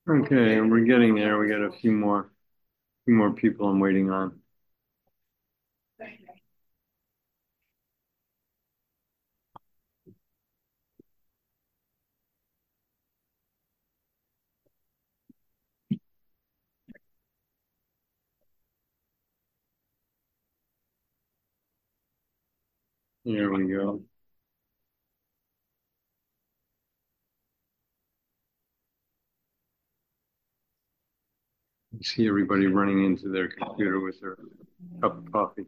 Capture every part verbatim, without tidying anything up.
Okay, and we're getting there. We got a few more, few more people I'm waiting on. Here we go. I see everybody running into their computer with their cup of coffee.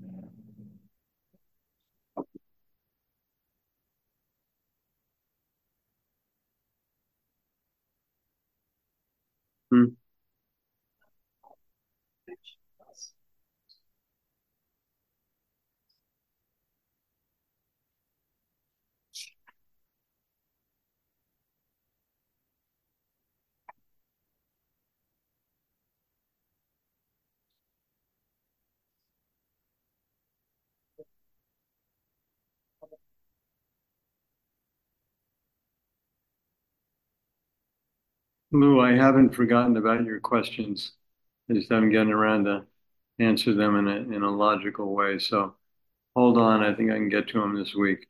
Hmm. Lou, I haven't forgotten about your questions. I just haven't gotten around to answer them in a in a logical way. So hold on. I think I can get to them this week.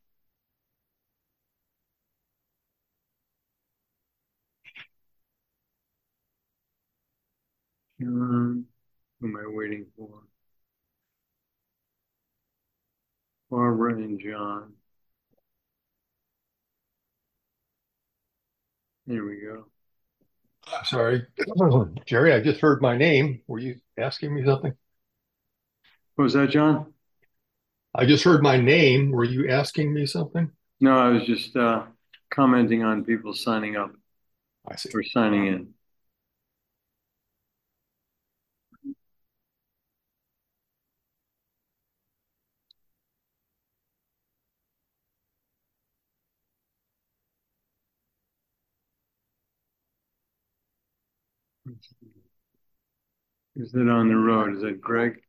Um, who am I waiting for? Barbara and John. Here we go. I'm sorry. Jerry, I just heard my name. Were you asking me something? What was that, John? I just heard my name. Were you asking me something? No, I was just uh, commenting on people signing up I see. or signing in. Is it on the road? Is it Greg?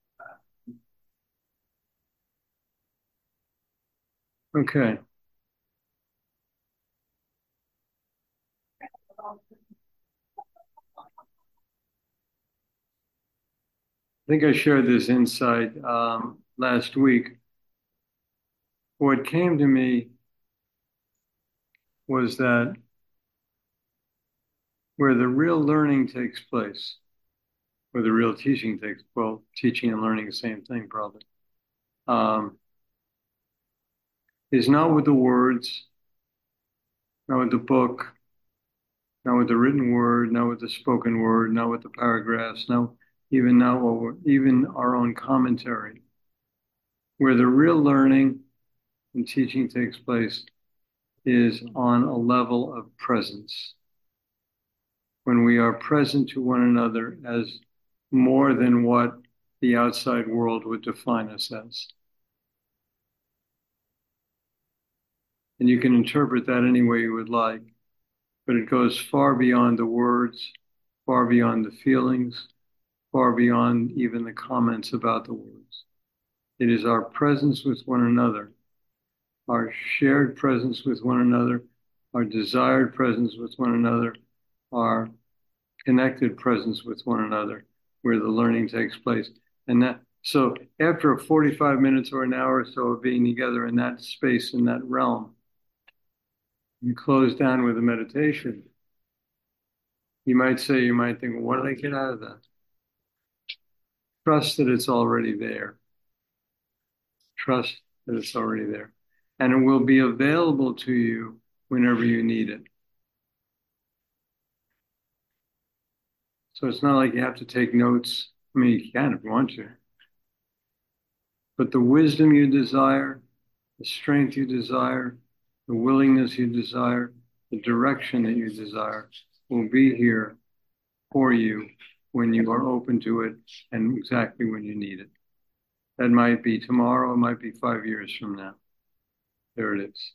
Okay. I think I shared this insight um, last week. What came to me was that where the real learning takes place, where the real teaching takes, well, teaching and learning the same thing probably, um, is not with the words, not with the book, not with the written word, not with the spoken word, not with the paragraphs, no, even not what we're, even our own commentary. Where the real learning and teaching takes place is on a level of presence. When we are present to one another as more than what the outside world would define us as. And you can interpret that any way you would like, but it goes far beyond the words, far beyond the feelings, far beyond even the comments about the words. It is our presence with one another, our shared presence with one another, our desired presence with one another, our connected presence with one another, where the learning takes place. And that, so after forty-five minutes or an hour or so of being together in that space, in that realm, you close down with a meditation. You might say, you might think, well, what did I get out of that? Trust that it's already there. Trust that it's already there. And it will be available to you whenever you need it. So it's not like you have to take notes. I mean, you can if you want to. But the wisdom you desire, the strength you desire, the willingness you desire, the direction that you desire will be here for you when you are open to it and exactly when you need it. That might be tomorrow, it might be five years from now. There it is.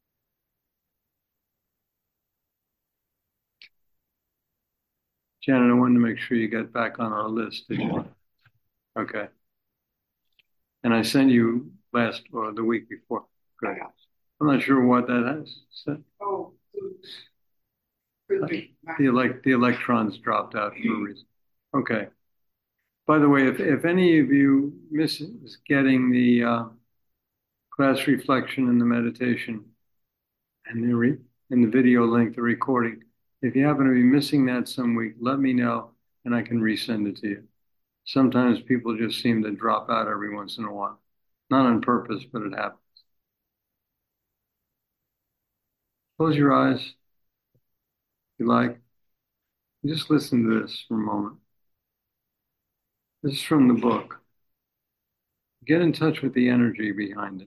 Janet, I wanted to make sure you got back on our list, did you? Okay. And I sent you last or the week before. Good. I'm not sure what that has said. The elect the electrons dropped out for a reason. Okay. By the way, if if any of you miss getting the uh, class reflection and the meditation and the re and the video link, the recording, if you happen to be missing that some week, let me know and I can resend it to you. Sometimes people just seem to drop out every once in a while, not on purpose, but it happens. Close your eyes if you like. Just listen to this for a moment. This is from the book. Get in touch with the energy behind it.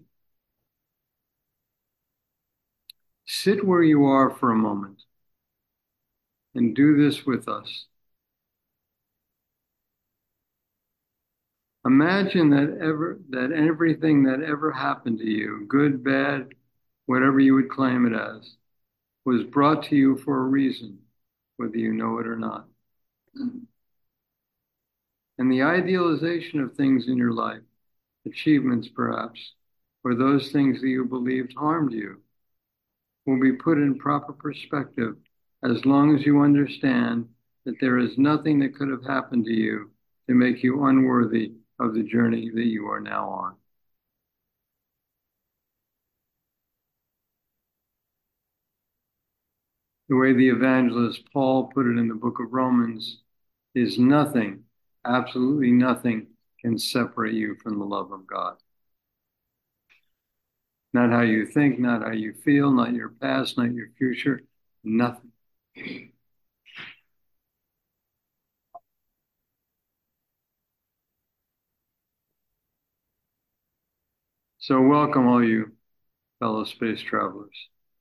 Sit where you are for a moment and do this with us. Imagine that ever that everything that ever happened to you, good, bad, whatever you would claim it as, was brought to you for a reason, whether you know it or not. And the idealization of things in your life, achievements perhaps, or those things that you believed harmed you, will be put in proper perspective as long as you understand that there is nothing that could have happened to you to make you unworthy of the journey that you are now on. The way the evangelist Paul put it in the book of Romans is nothing, absolutely nothing can separate you from the love of God. Not how you think, not how you feel, not your past, not your future, nothing. So welcome all you fellow space travelers,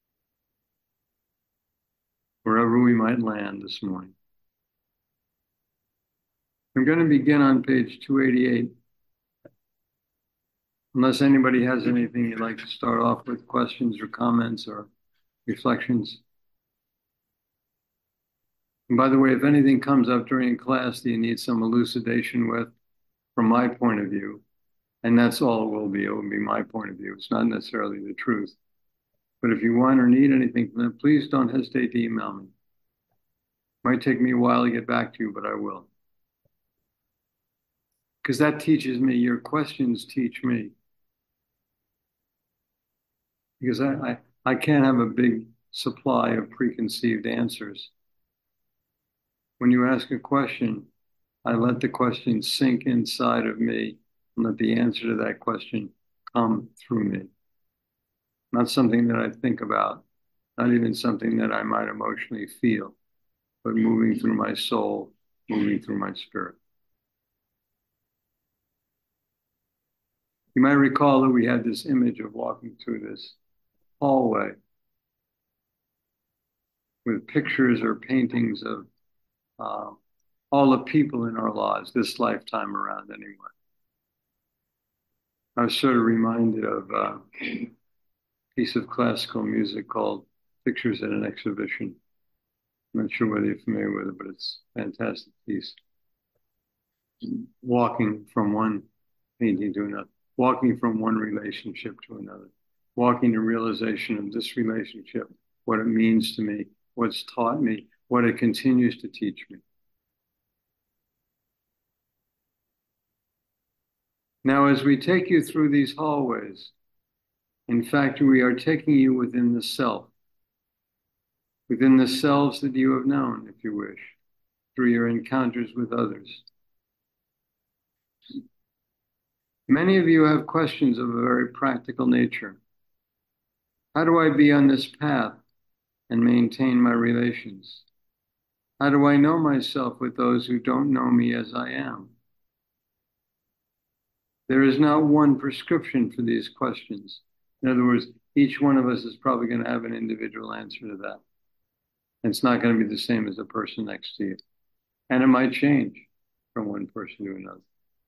wherever we might land this morning. I'm going to begin on page two eighty-eight. Unless anybody has anything you'd like to start off with, questions or comments or reflections. And by the way, if anything comes up during class that you need some elucidation with, from my point of view, and that's all it will be, it will be my point of view. It's not necessarily the truth. But if you want or need anything from that, please don't hesitate to email me. Might take me a while to get back to you, but I will. Because that teaches me, your questions teach me. Because I, I, I can't have a big supply of preconceived answers. When you ask a question, I let the question sink inside of me and let the answer to that question come through me. Not something that I think about, not even something that I might emotionally feel, but moving through my soul, moving through my spirit. You might recall that we had this image of walking through this hallway with pictures or paintings of uh, all the people in our lives, this lifetime around anyway. I was sort of reminded of uh, a piece of classical music called Pictures at an Exhibition. I'm not sure whether you're familiar with it, but it's a fantastic piece. Walking from one painting to another, walking from one relationship to another, walking the realization of this relationship, what it means to me, what's taught me, what it continues to teach me. Now, as we take you through these hallways, in fact, we are taking you within the self, within the selves that you have known, if you wish, through your encounters with others. Many of you have questions of a very practical nature. How do I be on this path and maintain my relations? How do I know myself with those who don't know me as I am? There is not one prescription for these questions. In other words, each one of us is probably going to have an individual answer to that. And it's not going to be the same as the person next to you. And it might change from one person to another.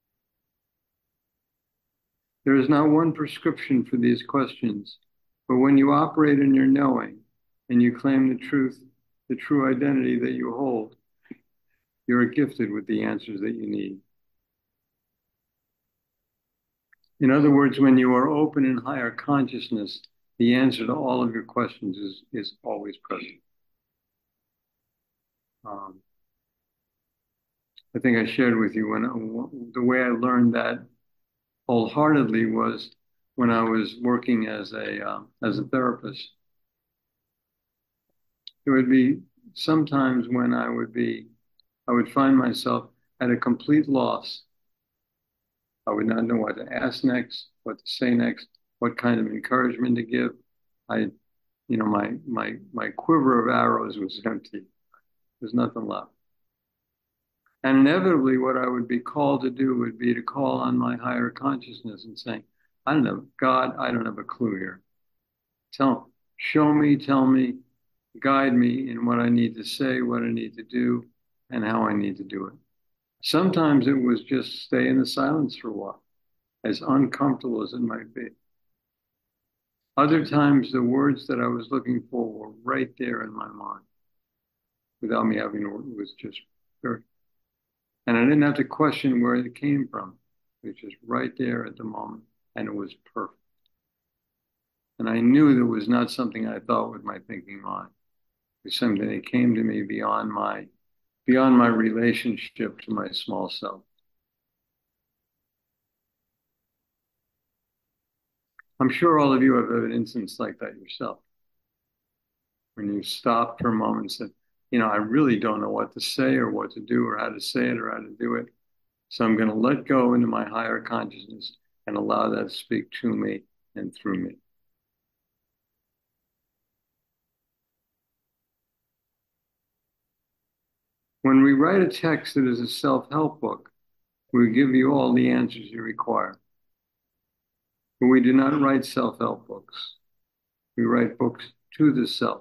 There is not one prescription for these questions, but when you operate in your knowing and you claim the truth, the true identity that you hold, you are gifted with the answers that you need. In other words, when you are open in higher consciousness, the answer to all of your questions is, is always present. Um, I think I shared with you when the way I learned that wholeheartedly was when I was working as a uh, as a therapist. It would be sometimes when I would be I would find myself at a complete loss. I would not know what to ask next, what to say next, what kind of encouragement to give. I, you know, my my my quiver of arrows was empty. There's nothing left. And inevitably, what I would be called to do would be to call on my higher consciousness and saying, I don't know, God, I don't have a clue here. Tell, show me, tell me, guide me in what I need to say, what I need to do, and how I need to do it. Sometimes it was just stay in the silence for a while, as uncomfortable as it might be. Other times, the words that I was looking for were right there in my mind without me having to, it was just very, and I didn't have to question where it came from. It was just right there at the moment, and it was perfect. And I knew that it was not something I thought with my thinking mind. It was something that came to me beyond my beyond my relationship to my small self. I'm sure all of you have had an instance like that yourself. When you stop for a moment and said, you know, I really don't know what to say or what to do or how to say it or how to do it. So I'm going to let go into my higher consciousness and allow that to speak to me and through me. When we write a text that is a self-help book, we give you all the answers you require. But we do not write self-help books. We write books to the self,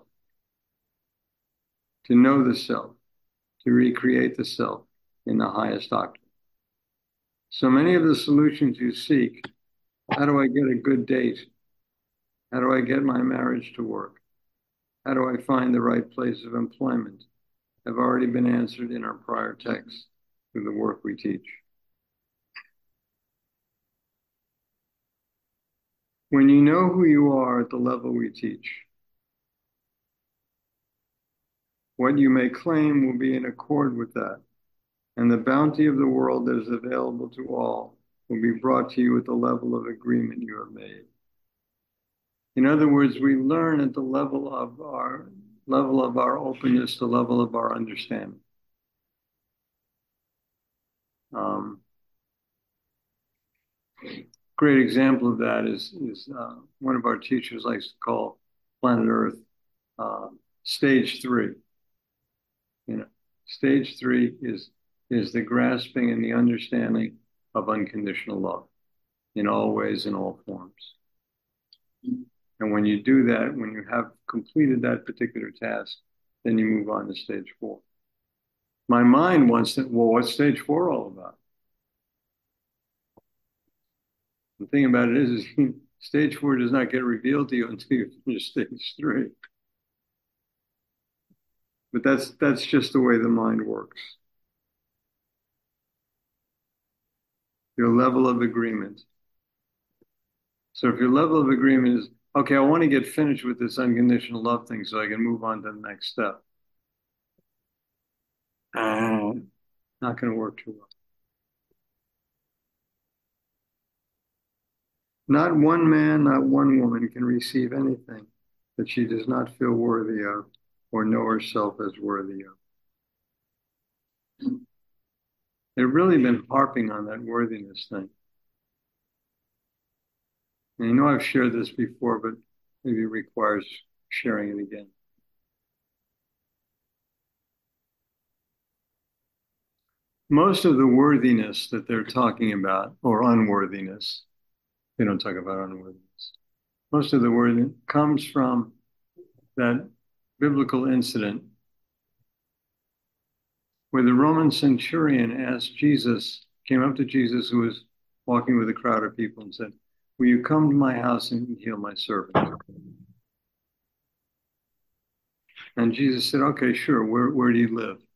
to know the self, to recreate the self in the highest octave. So many of the solutions you seek, how do I get a good date? How do I get my marriage to work? How do I find the right place of employment? Have already been answered in our prior texts through the work we teach. When you know who you are at the level we teach, what you may claim will be in accord with that, and the bounty of the world that is available to all will be brought to you at the level of agreement you have made. In other words, we learn at the level of our level of our openness, the level of our understanding. Um, great example of that is, is uh, one of our teachers likes to call planet Earth uh, stage three. You know, stage three is is the grasping and the understanding of unconditional love in all ways and all forms. And when you do that, when you have completed that particular task, then you move on to stage four. My mind wants to, well, what's stage four all about? The thing about it is, is stage four does not get revealed to you until you finish stage three. But that's that's just the way the mind works. Your level of agreement. So if your level of agreement is, okay, I want to get finished with this unconditional love thing so I can move on to the next step. Uh, not going to work too well. Not one man, not one woman can receive anything that she does not feel worthy of or know herself as worthy of. They've really been harping on that worthiness thing. And I know I've shared this before, but maybe it requires sharing it again. Most of the worthiness that they're talking about, or unworthiness, they don't talk about unworthiness. Most of the worthiness comes from that biblical incident where the Roman centurion asked Jesus, came up to Jesus, who was walking with a crowd of people, and said, will you come to my house and heal my servant? And Jesus said, okay, sure. Where, where do you live?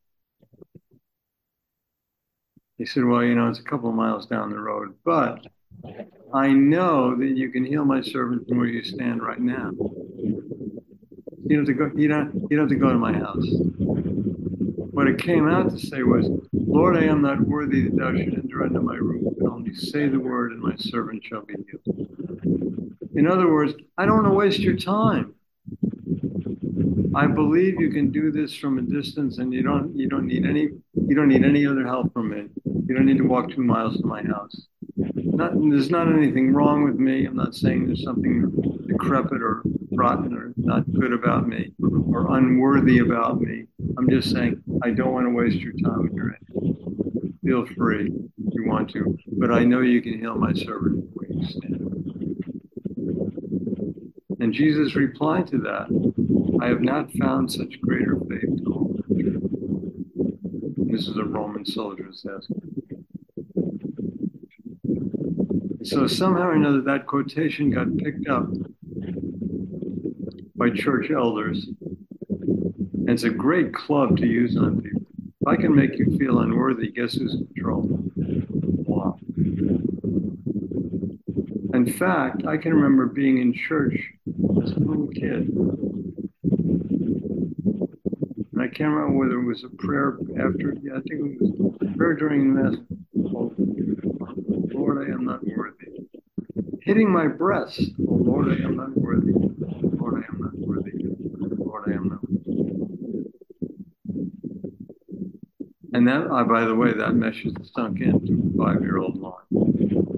He said, well, you know, it's a couple of miles down the road, but I know that you can heal my servant from where you stand right now. You don't have to go, you don't, you don't have to go to my house. what it came out to say was, Lord, I am not worthy that thou should enter into my room, but only say the word and my servant shall be healed. In other words, I don't want to waste your time. I believe you can do this from a distance, and you don't you don't need any you don't need any other help from me. You don't need to walk two miles to my house. Not, there's not anything wrong with me. I'm not saying there's something decrepit or rotten or not good about me or unworthy about me. I'm just saying I don't want to waste your time when you're in. Feel free if you want to, but I know you can heal my servant where you stand. And Jesus replied to that, I have not found such greater faith in all country. This is a Roman soldier asking. So somehow or another, that quotation got picked up by church elders. And it's a great club to use on people. If I can make you feel unworthy, guess who's in control? Wow. In fact, I can remember being in church as a little kid. And I can't remember whether it was a prayer after, yeah, I think it was a prayer during Mass. Oh, Lord, I am not worthy. Hitting my breast. Oh, Lord, I am not worthy. Lord, I am not worthy. Lord, I am not worthy. And that, uh, by the way, that message sunk into a five-year-old mind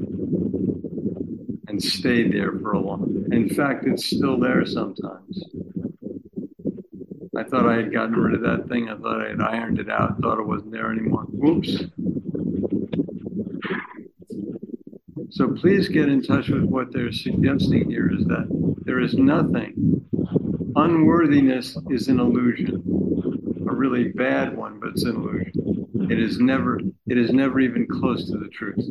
and stayed there for a long. In fact, it's still there sometimes. I thought I had gotten rid of that thing. I thought I had ironed it out. Thought it wasn't there anymore. Whoops. So please get in touch with what they're suggesting here is that there is nothing. Unworthiness is an illusion, a really bad one, but it's an illusion. It is never, it is never even close to the truth.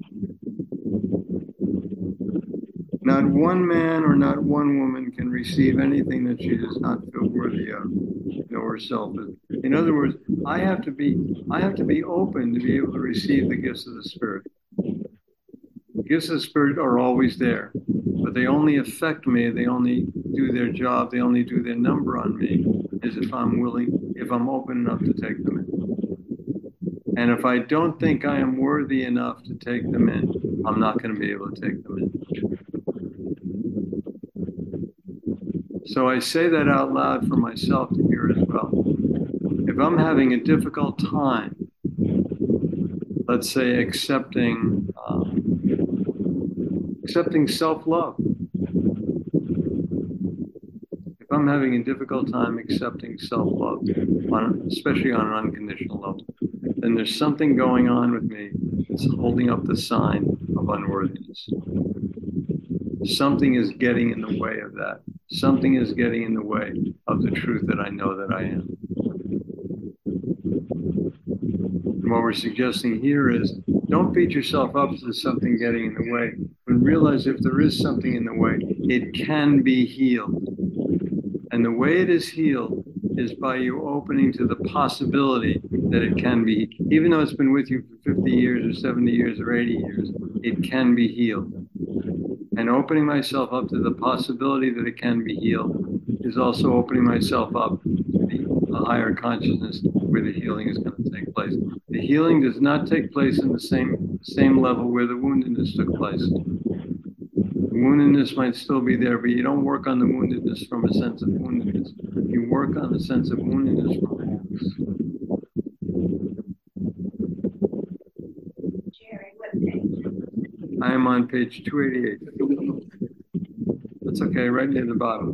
Not one man or not one woman can receive anything that she does not feel worthy of, know herself. In other words, I have to be, I have to be open to be able to receive the gifts of the Spirit. The gifts of the Spirit are always there, but they only affect me. They only do their job. They only do their number on me is if I'm willing, if I'm open enough to take them in. And if I don't think I am worthy enough to take them in, I'm not going to be able to take them in. So I say that out loud for myself to hear as well. If I'm having a difficult time, let's say accepting, um, accepting self-love. If I'm having a difficult time accepting self-love, on, especially on an unconditional level, then there's something going on with me that's holding up the sign of unworthiness. Something is getting in the way of that. Something is getting in the way of the truth that I know that I am. And what we're suggesting here is don't beat yourself up to something getting in the way, but realize if there is something in the way, it can be healed. And the way it is healed is by you opening to the possibility that it can be, even though it's been with you for fifty years or seventy years or eighty years, it can be healed. And opening myself up to the possibility that it can be healed is also opening myself up to the, the higher consciousness where the healing is going to take place. The healing does not take place in the same, same level where the woundedness took place. The woundedness might still be there, but you don't work on the woundedness from a sense of woundedness. You work on the sense of woundedness from wholeness. Jerry, what page? I am on page two eighty-eight. That's okay, right near the bottom.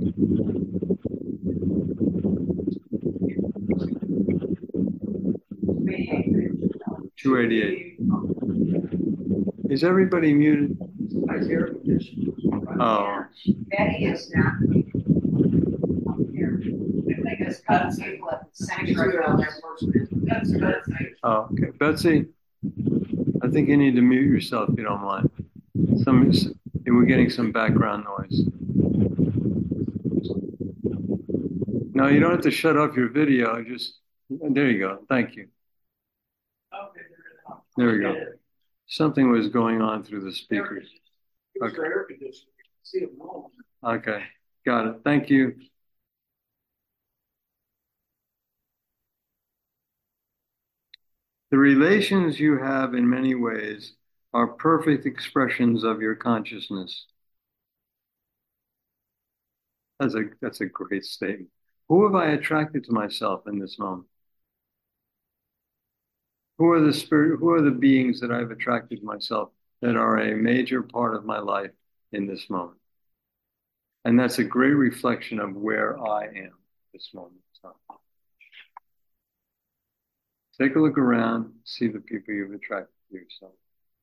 two eighty-eight. Is everybody muted? Is air conditioning? Oh. Betty is not. Up here. I think it's cut people at the sanctuary on their first visit. That's good. Oh, okay. Betsy, I think you need to mute yourself if you don't mind. Some, we're getting some background noise. No, you don't have to shut off your video. Just, there you go. Thank you. There we go. Something was going on through the speakers. Okay. Okay. Got it. Thank you. The relations you have in many ways are perfect expressions of your consciousness. That's a, that's a great statement. Who have I attracted to myself in this moment? Who are the spirit, who are the beings that I've attracted to myself that are a major part of my life in this moment? And that's a great reflection of where I am this moment. So take a look around, see the people you've attracted to yourself.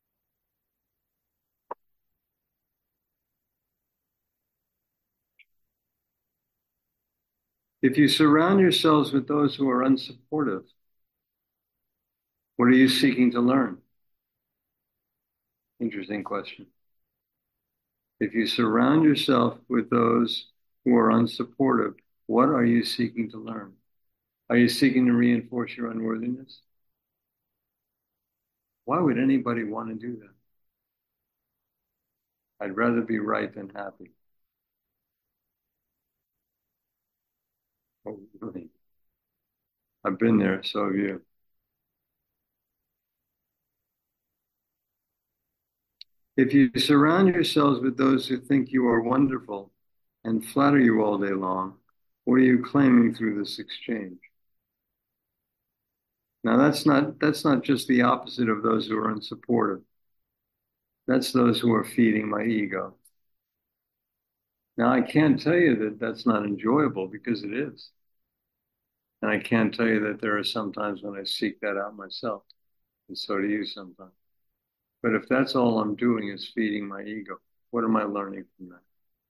If you surround yourselves with those who are unsupportive, what are you seeking to learn? Interesting question. If you surround yourself with those who are unsupportive, what are you seeking to learn? Are you seeking to reinforce your unworthiness? Why would anybody want to do that? I'd rather be right than happy. Oh, really? I've been there, so have you. If you surround yourselves with those who think you are wonderful and flatter you all day long, what are you claiming through this exchange? Now that's not that's not just the opposite of those who are unsupportive. That's those who are feeding my ego. Now I can't tell you that that's not enjoyable because it is. And I can't tell you that there are some times when I seek that out myself. And so do you sometimes. But if that's all I'm doing is feeding my ego, what am I learning from that?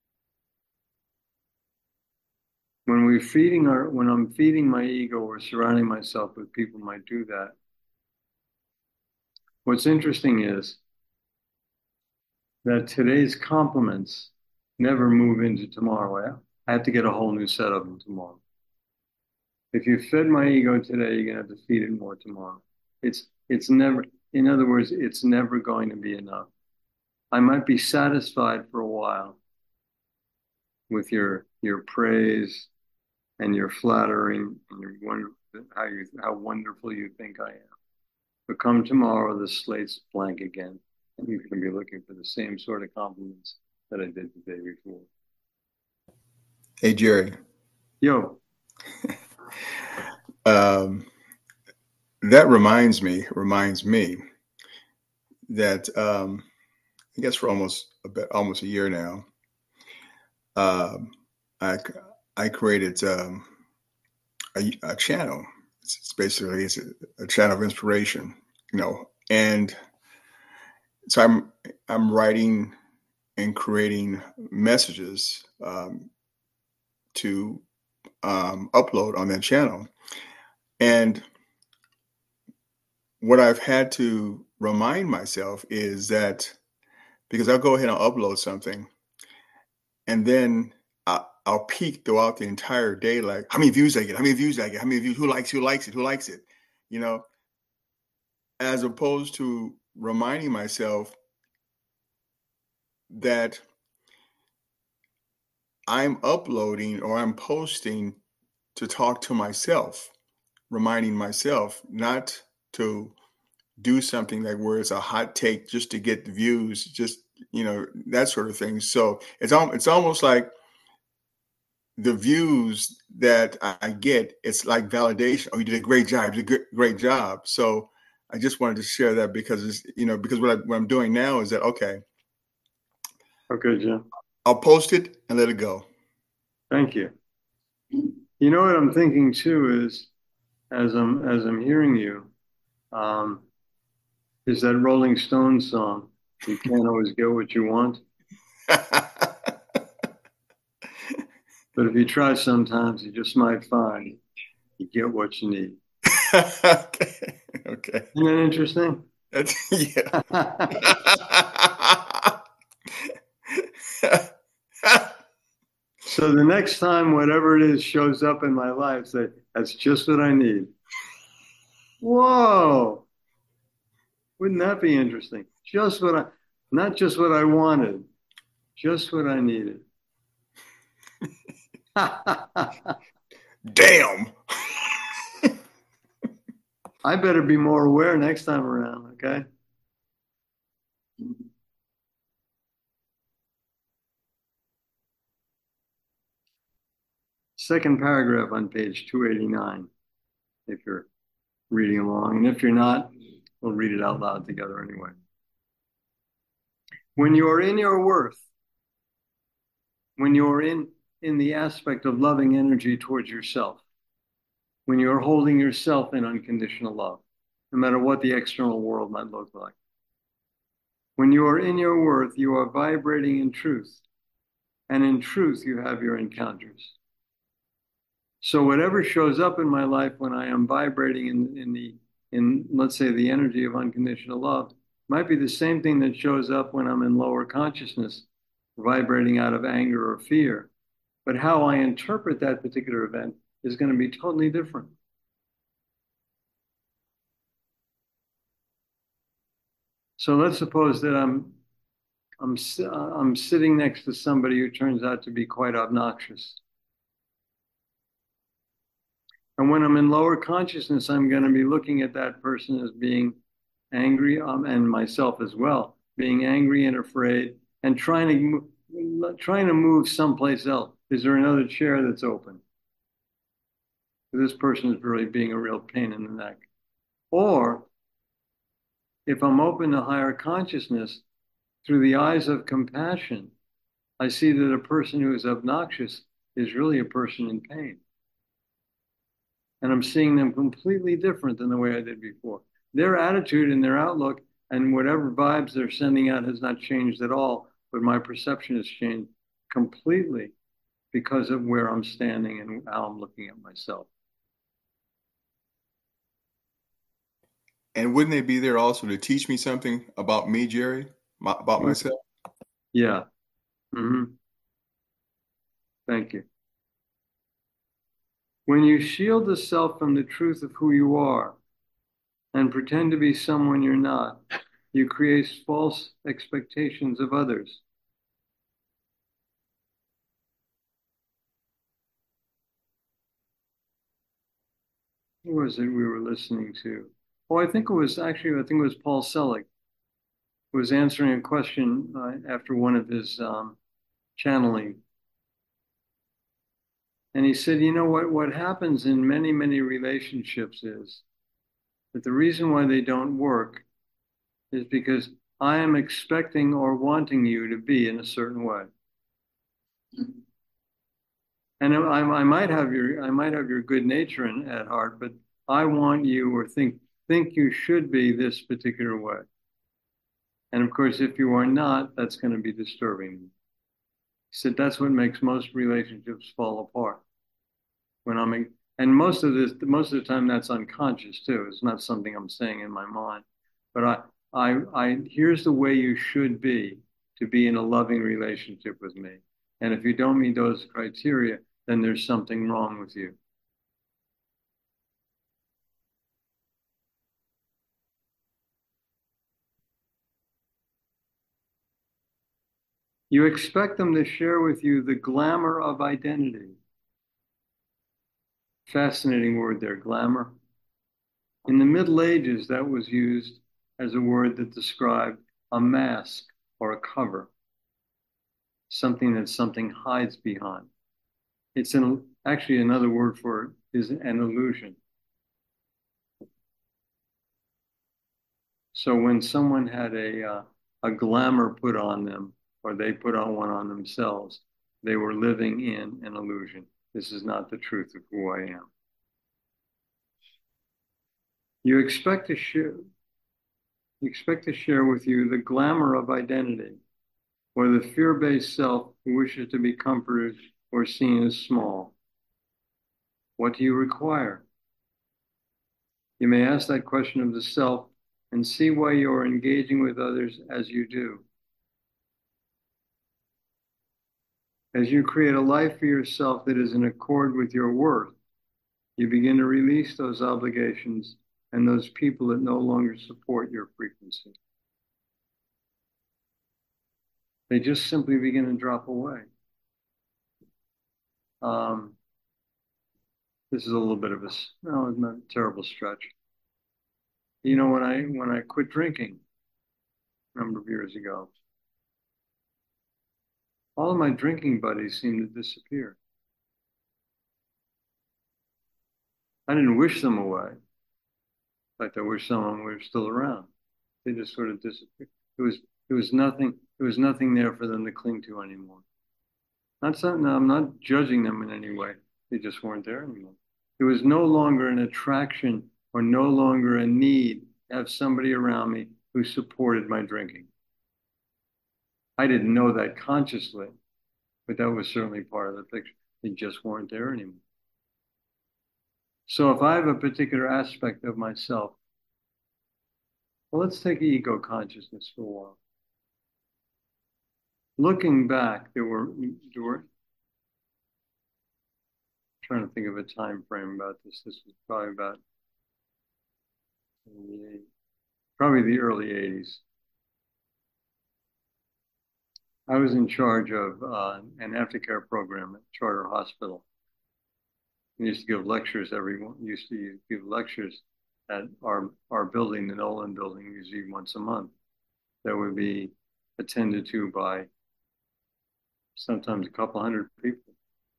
When we're feeding our, when I'm feeding my ego or surrounding myself with people who might do that, what's interesting is that today's compliments never move into tomorrow. I have to get a whole new set of them tomorrow. If you fed my ego today, you're gonna have to feed it more tomorrow. It's it's never, in other words, it's never going to be enough. I might be satisfied for a while with your your praise and your flattering and your wonder, how you how wonderful you think I am. But come tomorrow, the slate's blank again, and you're going to be looking for the same sort of compliments that I did the day before. Hey, Jerry. Yo. um, that reminds me, reminds me that um, I guess for almost a bit, almost a year now, um, I I created um, a, a channel. It's, it's basically it's a, a channel of inspiration, you know, and so I'm I'm writing and creating messages um, to um, upload on that channel. And what I've had to remind myself is that because I'll go ahead and upload something and then I'll, I'll peek throughout the entire day, like how many views I get, how many views I get, how many views, who likes, who likes it, who likes it, you know, as opposed to reminding myself that I'm uploading or I'm posting to talk to myself, reminding myself not to do something like where it's a hot take just to get the views, just, you know, that sort of thing. So it's al- it's almost like the views that I get, it's like validation. Oh, you did a great job. You did a great job. So I just wanted to share that because it's, you know, because what, I, what I'm doing now is that, okay, Okay, Jim. I'll post it and let it go. Thank you. You know what I'm thinking too is, as I'm as I'm hearing you, um, is that Rolling Stones song. You can't always get what you want, but if you try sometimes, you just might find you get what you need. okay. Okay. Isn't that interesting? That's, yeah. So the next time whatever it is shows up in my life, say, that's just what I need. Whoa. Wouldn't that be interesting? Just what I, not just what I wanted, just what I needed. Damn. I better be more aware next time around, okay? Second paragraph on page two eighty-nine, if you're reading along. And if you're not, we'll read it out loud together anyway. When you are in your worth, when you're in, in the aspect of loving energy towards yourself, when you're holding yourself in unconditional love, no matter what the external world might look like. When you are in your worth, you are vibrating in truth. And in truth, you have your encounters. So whatever shows up in my life when I am vibrating in, in the, in, let's say, the energy of unconditional love, might be the same thing that shows up when I'm in lower consciousness, vibrating out of anger or fear. But how I interpret that particular event is going to be totally different. So let's suppose that I'm I'm I'm sitting next to somebody who turns out to be quite obnoxious. And when I'm in lower consciousness, I'm going to be looking at that person as being angry, um, and myself as well, being angry and afraid, and trying to trying to move someplace else. Is there another chair that's open? This person is really being a real pain in the neck. Or if I'm open to higher consciousness, through the eyes of compassion, I see that a person who is obnoxious is really a person in pain. And I'm seeing them completely different than the way I did before. Their attitude and their outlook and whatever vibes they're sending out has not changed at all, but my perception has changed completely because of where I'm standing and how I'm looking at myself. And wouldn't they be there also to teach me something about me, Jerry, my, about myself? Yeah. Mm-hmm. Thank you. When you shield the self from the truth of who you are and pretend to be someone you're not, you create false expectations of others. Who was it we were listening to? Oh, I think it was actually, I think it was Paul Selig who was answering a question uh, after one of his um, channeling. And he said, you know what, what happens in many, many relationships is that the reason why they don't work is because I am expecting or wanting you to be in a certain way. And I, I might have your, I might have your good nature in, at heart, but I want you or think, think you should be this particular way. And of course, if you are not, that's going to be disturbing. He said that's what makes most relationships fall apart. When I'm in, and most of this, most of the time, that's unconscious too. It's not something I'm saying in my mind. But I, I, I, here's the way you should be to be in a loving relationship with me. And if you don't meet those criteria, then there's something wrong with you. You expect them to share with you the glamour of identity. Fascinating word there, glamour. In the Middle Ages, that was used as a word that described a mask or a cover, something that something hides behind. It's an, actually another word for it is an illusion. So when someone had a, uh, a glamour put on them, or they put on one on themselves, they were living in an illusion. This is not the truth of who I am. You expect to share, you expect to share with you the glamour of identity, or the fear-based self who wishes to be comforted or seen as small. What do you require? You may ask that question of the self and see why you are engaging with others as you do. As you create a life for yourself that is in accord with your worth, you begin to release those obligations and those people that no longer support your frequency. They just simply begin to drop away. Um, this is a little bit of a, no, not a terrible stretch. You know, when I when I quit drinking a number of years ago, all of my drinking buddies seemed to disappear. I didn't wish them away. In fact, I wish some of them were still around. They just sort of disappeared. It was it was nothing. There was nothing there for them to cling to anymore. Not something. I'm not judging them in any way. They just weren't there anymore. It was no longer an attraction or no longer a need to have somebody around me who supported my drinking. I didn't know that consciously, but that was certainly part of the picture. They just weren't there anymore. So if I have a particular aspect of myself, well, let's take ego consciousness for a while. Looking back, there were, there were, I'm trying to think of a time frame about this. This was probably about probably the early eighties. I was in charge of uh, an aftercare program at Charter Hospital. We used to give lectures every used to give lectures at our our building, the Nolan building, usually once a month. That would be attended to by sometimes a couple hundred people.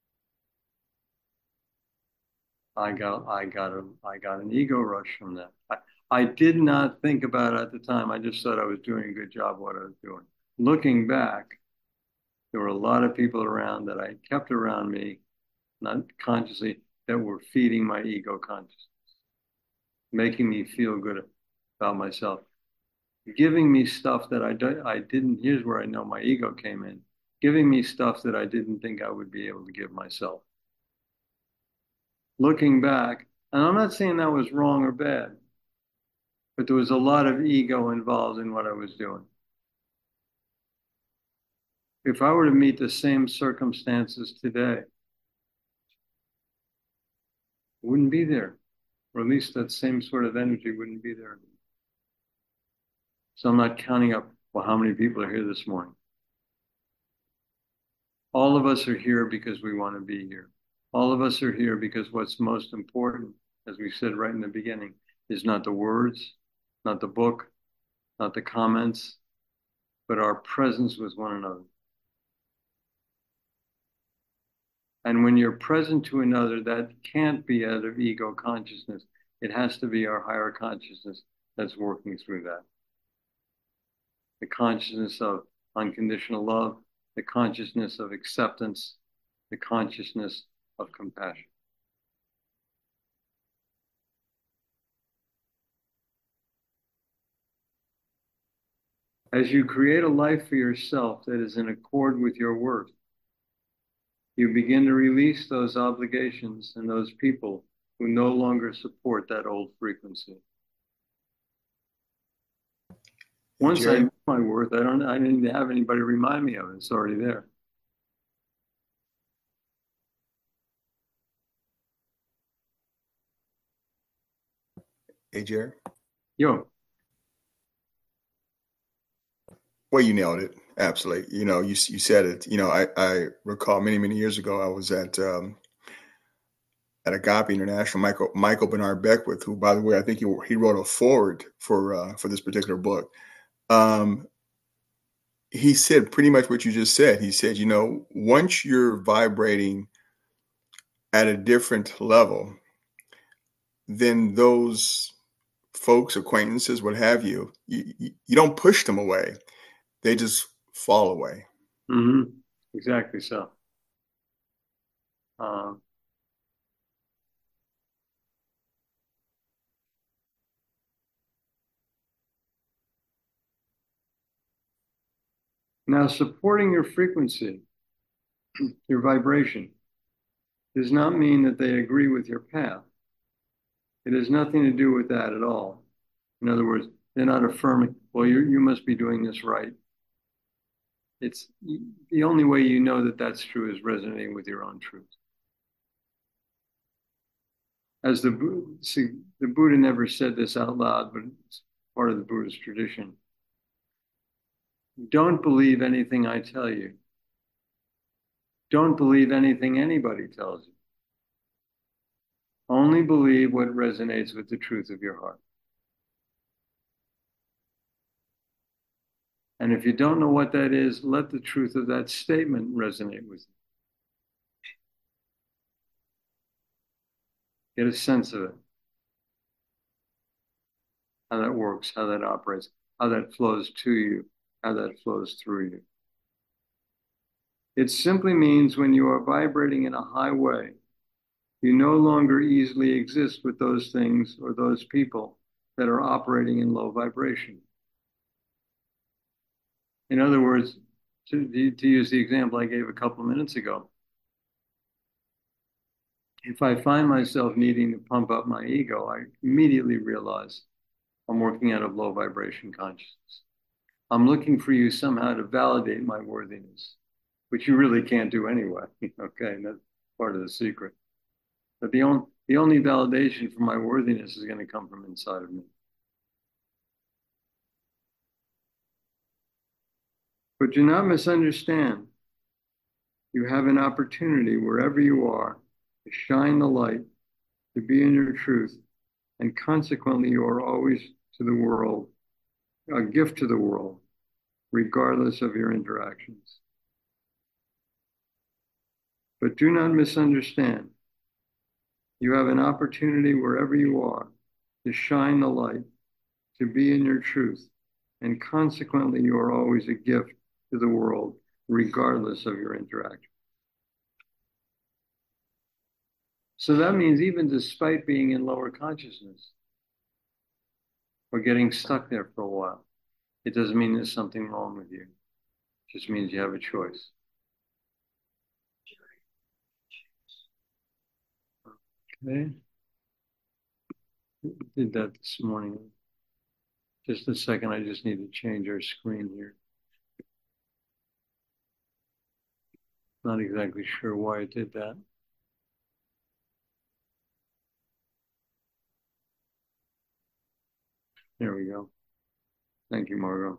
I got I got a I got an ego rush from that. I, I did not think about it at the time. I just thought I was doing a good job of what I was doing. Looking back, there were a lot of people around that I kept around me, not consciously, that were feeding my ego consciousness, making me feel good about myself, giving me stuff that I, do, I didn't, here's where I know my ego came in, giving me stuff that I didn't think I would be able to give myself. Looking back, and I'm not saying that was wrong or bad, but there was a lot of ego involved in what I was doing. If I were to meet the same circumstances today, wouldn't be there, or at least that same sort of energy wouldn't be there. So I'm not counting up, well, how many people are here this morning? All of us are here because we want to be here. All of us are here because what's most important, as we said right in the beginning, is not the words, not the book, not the comments, but our presence with one another. And when you're present to another, that can't be out of ego consciousness. It has to be our higher consciousness that's working through that. The consciousness of unconditional love, the consciousness of acceptance, the consciousness of compassion. As you create a life for yourself that is in accord with your worth, you begin to release those obligations and those people who no longer support that old frequency. Once Jerry, I know my worth, I don't I didn't have anybody remind me of it. It's already there. Hey, Jerry. Yo. Well, you nailed it. Absolutely. You know, you you said it. You know, I, I recall many, many years ago, I was at um, at Agape International, Michael Michael Bernard Beckwith, who, by the way, I think he he wrote a foreword for uh, for this particular book. Um, he said pretty much what you just said. He said, you know, once you're vibrating at a different level, then those folks, acquaintances, what have you, you, you don't push them away. They just fall away. Mm-hmm. Exactly so. Um, now, supporting your frequency, your vibration, does not mean that they agree with your path. It has nothing to do with that at all. In other words, they're not affirming, well, you you must be doing this right. It's the only way you know that that's true is resonating with your own truth. As the see, the Buddha never said this out loud, but it's part of the Buddhist tradition. Don't believe anything I tell you. Don't believe anything anybody tells you. Only believe what resonates with the truth of your heart. And if you don't know what that is, let the truth of that statement resonate with you. Get a sense of it, how that works, how that operates, how that flows to you, how that flows through you. It simply means when you are vibrating in a high way, you no longer easily exist with those things or those people that are operating in low vibration. In other words, to, to use the example I gave a couple of minutes ago, if I find myself needing to pump up my ego, I immediately realize I'm working out of low vibration consciousness. I'm looking for you somehow to validate my worthiness, which you really can't do anyway. Okay, and that's part of the secret. But the only the only validation for my worthiness is going to come from inside of me. But do not misunderstand. You have an opportunity wherever you are to shine the light, to be in your truth, and consequently you are always to the world, a gift to the world, regardless of your interactions. But do not misunderstand. You have an opportunity wherever you are to shine the light, to be in your truth, and consequently you are always a gift to the world, regardless of your interaction. So that means even despite being in lower consciousness or getting stuck there for a while, it doesn't mean there's something wrong with you. It just means you have a choice. Okay. Did that this morning. Just a second, I just need to change our screen here. Not exactly sure why I did that. There we go. Thank you, Margot.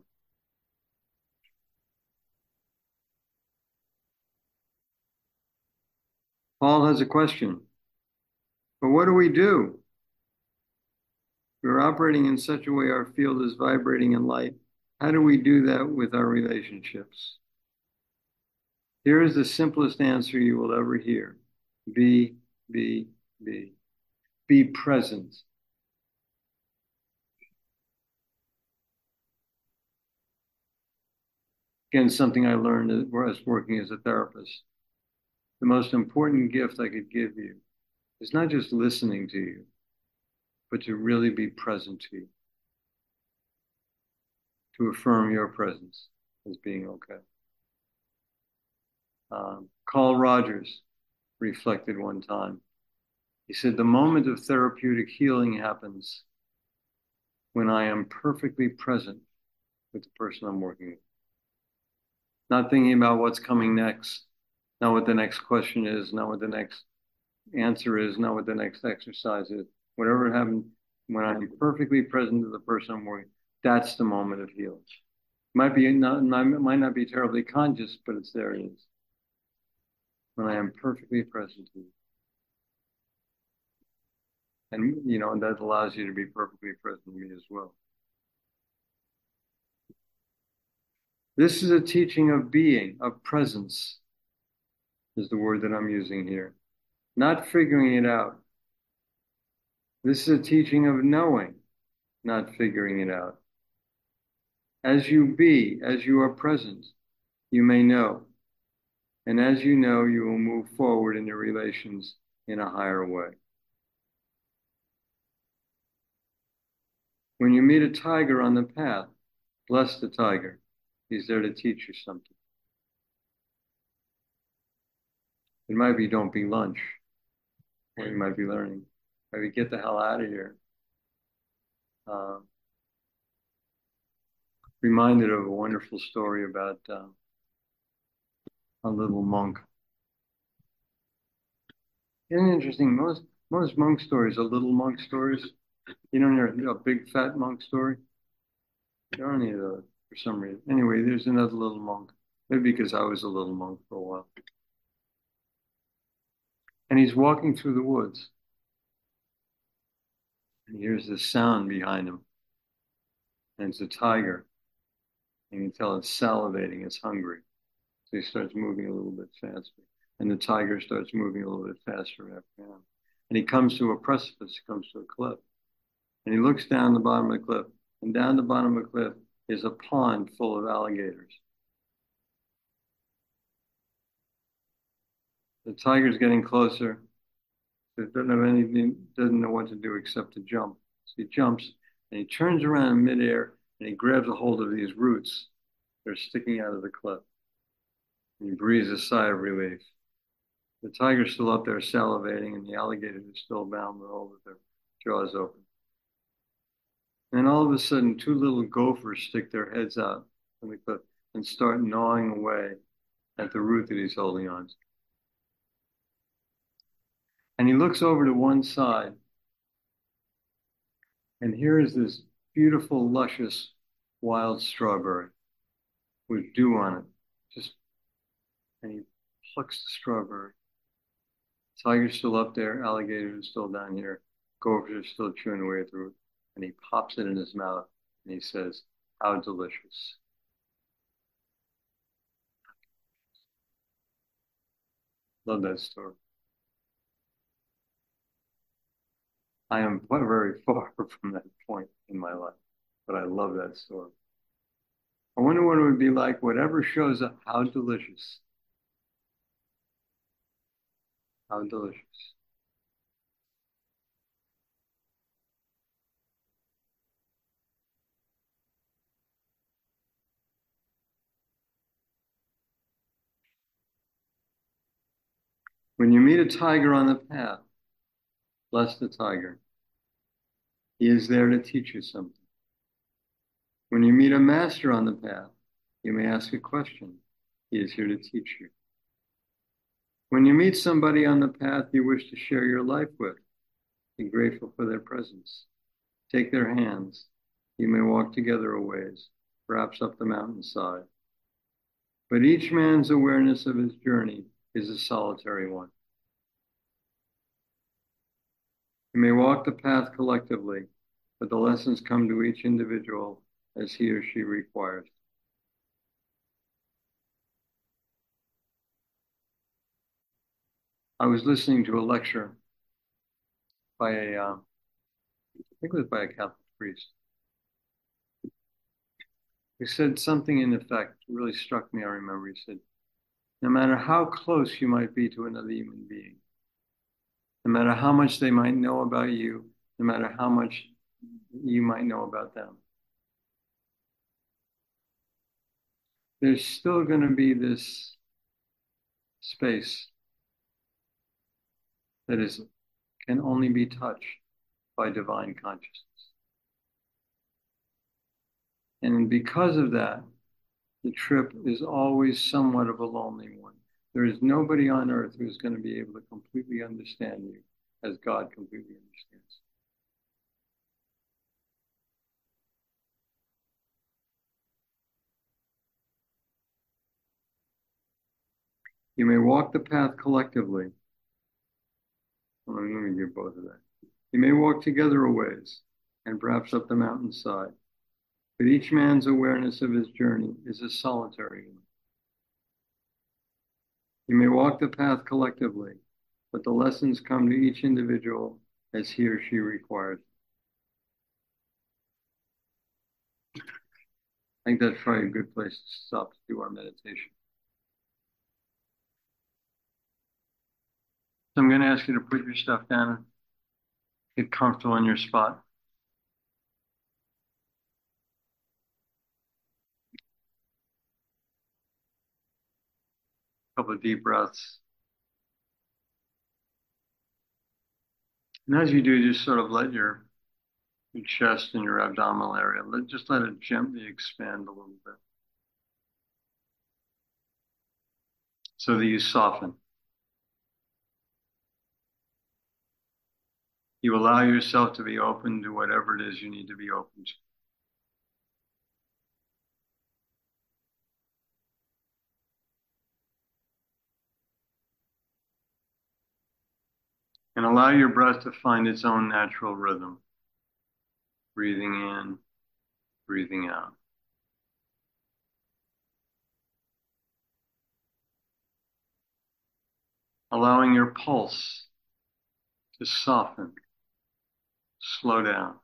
Paul has a question. But what do we do? We're operating in such a way our field is vibrating in light. How do we do that with our relationships? Here is the simplest answer you will ever hear. Be, be, be. Be present. Again, something I learned as I was working as a therapist. The most important gift I could give you is not just listening to you, but to really be present to you. To affirm your presence as being okay. Um, Carl Rogers reflected one time. He said, the moment of therapeutic healing happens when I am perfectly present with the person I'm working with. Not thinking about what's coming next, not what the next question is, not what the next answer is, not what the next exercise is. Whatever it happens, when I'm perfectly present to the person I'm working, that's the moment of healing. Might be not, might not be terribly conscious, but it's there. It is. When I am perfectly present to you. And, you know, that allows you to be perfectly present to me as well. This is a teaching of being, of presence, is the word that I'm using here. Not figuring it out. This is a teaching of knowing, not figuring it out. As you be, as you are present, you may know. And as you know, you will move forward in your relations in a higher way. When you meet a tiger on the path, bless the tiger. He's there to teach you something. It might be don't be lunch. Or you might be learning. Maybe get the hell out of here. Uh, reminded of a wonderful story about uh, a little monk. Isn't it interesting? Most most monk stories are little monk stories. You don't hear a big fat monk story. There aren't any of those for some reason. Anyway, there's another little monk. Maybe because I was a little monk for a while. And he's walking through the woods. And he hears this sound behind him. And it's a tiger. You can tell it's salivating, it's hungry. So he starts moving a little bit faster. And the tiger starts moving a little bit faster after him. And he comes to a precipice, he comes to a cliff. And he looks down the bottom of the cliff. And down the bottom of the cliff is a pond full of alligators. The tiger's getting closer. He doesn't have anything, doesn't know what to do except to jump. So he jumps and he turns around in midair and he grabs a hold of these roots that are sticking out of the cliff. And he breathes a sigh of relief. The tiger's still up there salivating and the alligators are still bound with their jaws open. And all of a sudden, two little gophers stick their heads out from the cliff and start gnawing away at the root that he's holding on to. And he looks over to one side, and here is this beautiful, luscious wild strawberry with dew on it. Just, and he plucks the strawberry. Tiger's still up there, alligators are still down here, gophers are still chewing away at the root. And he pops it in his mouth and he says, "How delicious." Love that story. I am very far from that point in my life, but I love that story. I wonder what it would be like, whatever shows up, how delicious. How delicious. When you meet a tiger on the path, bless the tiger. He is there to teach you something. When you meet a master on the path, you may ask a question. He is here to teach you. When you meet somebody on the path you wish to share your life with, be grateful for their presence. Take their hands. You may walk together a ways, perhaps up the mountainside. But each man's awareness of his journey is a solitary one. You may walk the path collectively, but the lessons come to each individual as he or she requires. I was listening to a lecture by a, uh, I think it was by a Catholic priest. He said something in effect really struck me, I remember. He said, no matter how close you might be to another human being, no matter how much they might know about you, no matter how much you might know about them, there's still going to be this space that is can only be touched by divine consciousness. And because of that, the trip is always somewhat of a lonely one. There is nobody on earth who's going to be able to completely understand you as God completely understands. You may walk the path collectively. Well, let me give both of that. You may walk together a ways, and perhaps up the mountainside. But each man's awareness of his journey is a solitary one. You may walk the path collectively, but the lessons come to each individual as he or she requires. I think that's probably a good place to stop to do our meditation. So I'm going to ask you to put your stuff down and get comfortable in your spot. A couple of deep breaths. And as you do, just sort of let your, your chest and your abdominal area, let, just let it gently expand a little bit so that you soften. You allow yourself to be open to whatever it is you need to be open to. And allow your breath to find its own natural rhythm. Breathing in, breathing out. allowing your pulse to soften, slow down.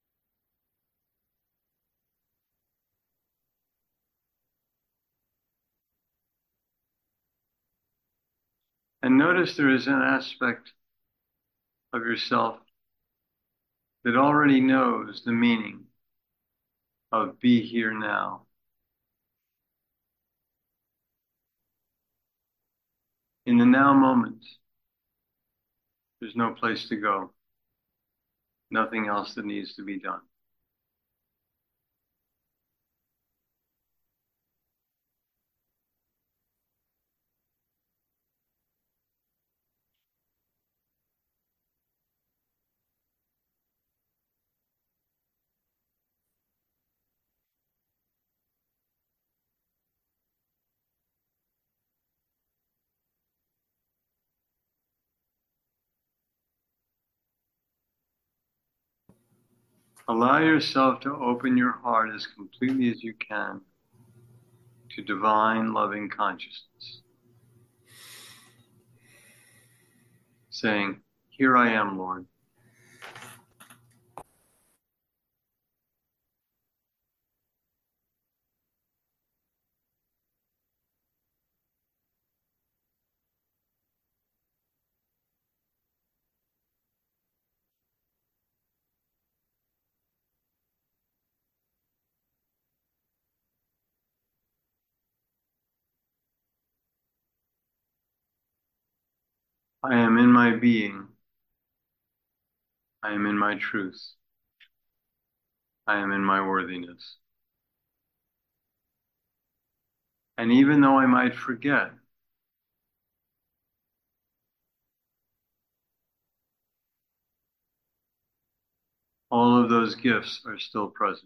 And notice there is an aspect of yourself that already knows the meaning of be here now. In the now moment, there's no place to go, nothing else that needs to be done. Allow yourself to open your heart as completely as you can to divine loving consciousness, saying, here I am, Lord. I am in my being. I am in my truth. I am in my worthiness. And even though I might forget, all of those gifts are still present.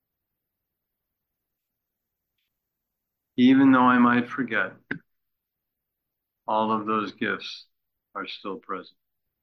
Even though I might forget, all of those gifts are still present.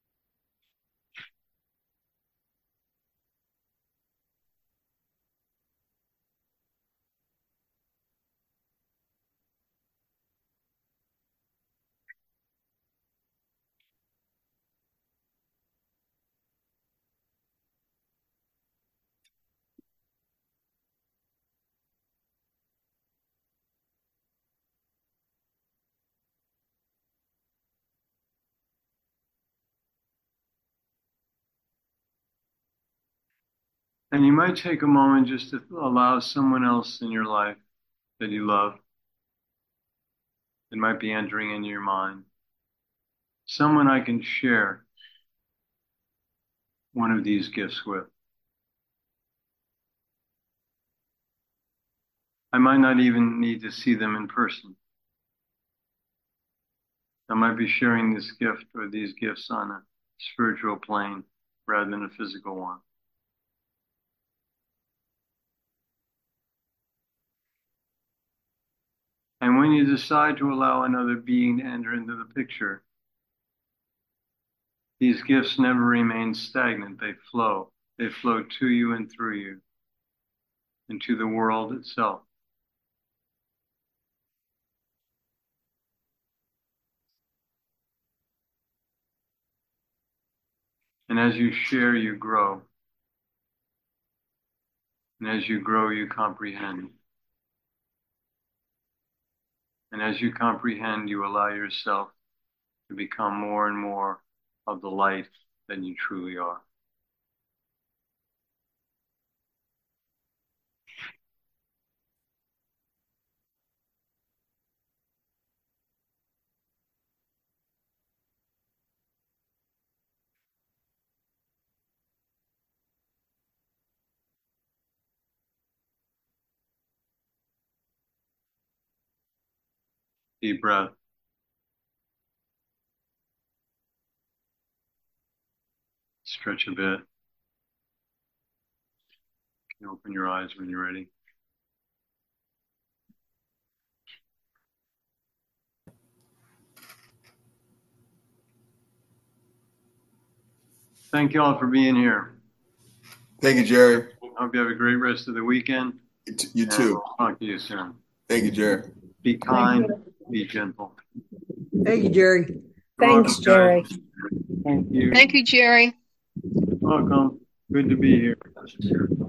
And you might take a moment just to allow someone else in your life that you love, that might be entering into your mind, someone I can share one of these gifts with. I might not even need to see them in person. I might be sharing this gift or these gifts on a spiritual plane rather than a physical one. And when you decide to allow another being to enter into the picture, these gifts never remain stagnant. They flow. They flow to you and through you, and to the world itself. And as you share, you grow. And as you grow, you comprehend. And as you comprehend, you allow yourself to become more and more of the light that you truly are. Deep breath. Stretch a bit. You can open your eyes when you're ready. Thank you all for being here. Thank you, Jerry. Hope you have a great rest of the weekend. You, t- you too. We'll talk to you soon. Thank you, Jerry. Be kind, be gentle. Thank you, Jerry. Thanks, Jerry. Thank you. Thank you, Jerry. Welcome. Good to be here.